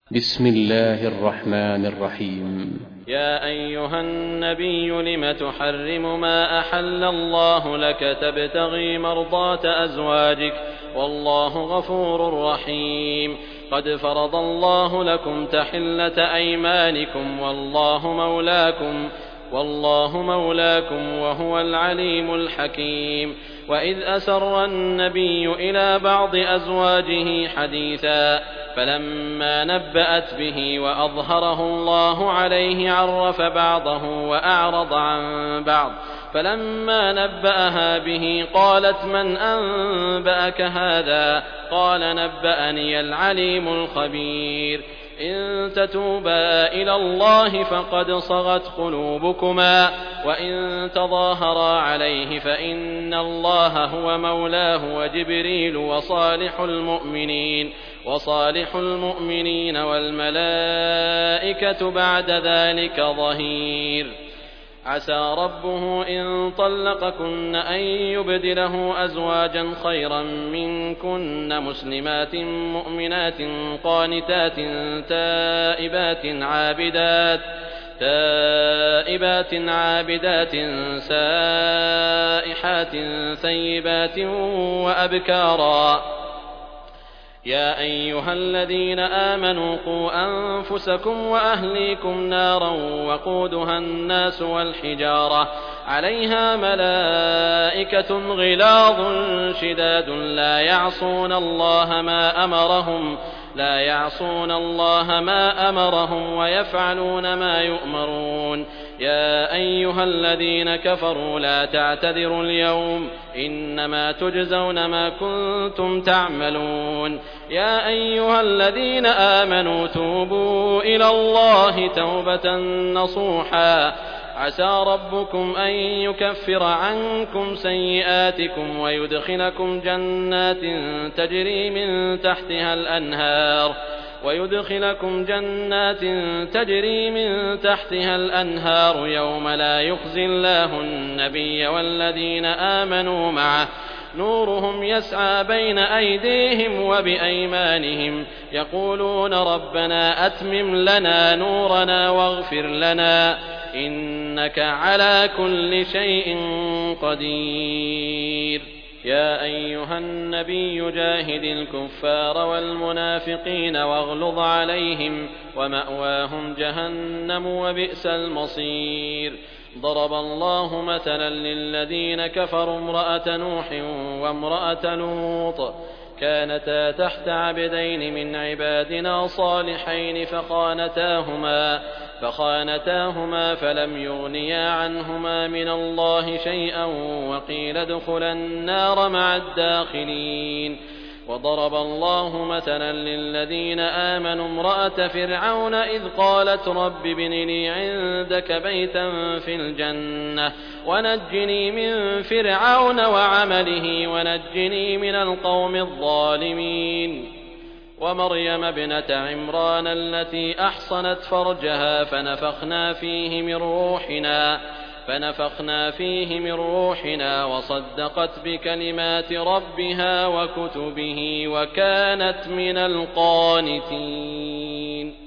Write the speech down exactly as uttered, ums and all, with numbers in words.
بسم الله الرحمن الرحيم. يا أيها النبي لم تحرم ما أحل الله لك تبتغي مرضات أزواجك والله غفور رحيم. قد فرض الله لكم تحلة أيمانكم والله مولاكم والله مولاكم وهو العليم الحكيم. وإذ أسر النبي إلى بعض أزواجه حديثا فلما نبأت به وأظهره الله عليه عرف بعضه وأعرض عن بعض فلما نبأها به قالت من أنبأك هذا؟ قال نبأني العليم الخبير. إن تتوبا إلى الله فقد صغت قلوبكما وإن تظاهرا عليه فإن الله هو مولاه وجبريل وصالح المؤمنين وصالح المؤمنين والملائكة بعد ذلك ظهير. عسى ربه إن طلقكن أن يبدله أزواجا خيرا منكن مسلمات مؤمنات قانتات تائبات عابدات تائبات عابدات سائحات ثيبات وأبكارا. يا أيها الذين آمنوا قوا أنفسكم وأهليكم نارا وقودها الناس والحجارة عليها ملائكة غلاظ شداد لا يعصون الله ما أمرهم لا يعصون الله ما أمرهم ويفعلون ما يؤمرون. يا أيها الذين كفروا لا تعتذروا اليوم إنما تجزون ما كنتم تعملون. يا أيها الذين آمنوا توبوا إلى الله توبة نصوحا عسى ربكم أن يكفر عنكم سيئاتكم ويدخلكم جنات تجري من تحتها الأنهار ويدخلكم جنات تجري من تحتها الأنهار يوم لا يخزي الله النبي والذين آمنوا معه نورهم يسعى بين أيديهم وبأيمانهم يقولون ربنا أتمم لنا نورنا واغفر لنا إنك على كل شيء قدير. يا أيها النبي جاهد الكفار والمنافقين واغلظ عليهم ومأواهم جهنم وبئس المصير. ضرب الله مثلا للذين كفروا امرأة نوح وامرأة لوط كانتا تحت عبدين من عبادنا صالحين فخانتاهما فخانتاهما فلم يغنيا عنهما من الله شيئا وقيل ادخلا النار مع الداخلين. وضرب الله مثلا للذين آمنوا امرأة فرعون إذ قالت رب ابن لي عندك بيتا في الجنة ونجني من فرعون وعمله ونجني من القوم الظالمين. ومريم ابنة عمران التي أحصنت فرجها فنفخنا فيه من روحنا فنفخنا فيه من روحنا وصدقت بكلمات ربها وكتبه وكانت من القانتين.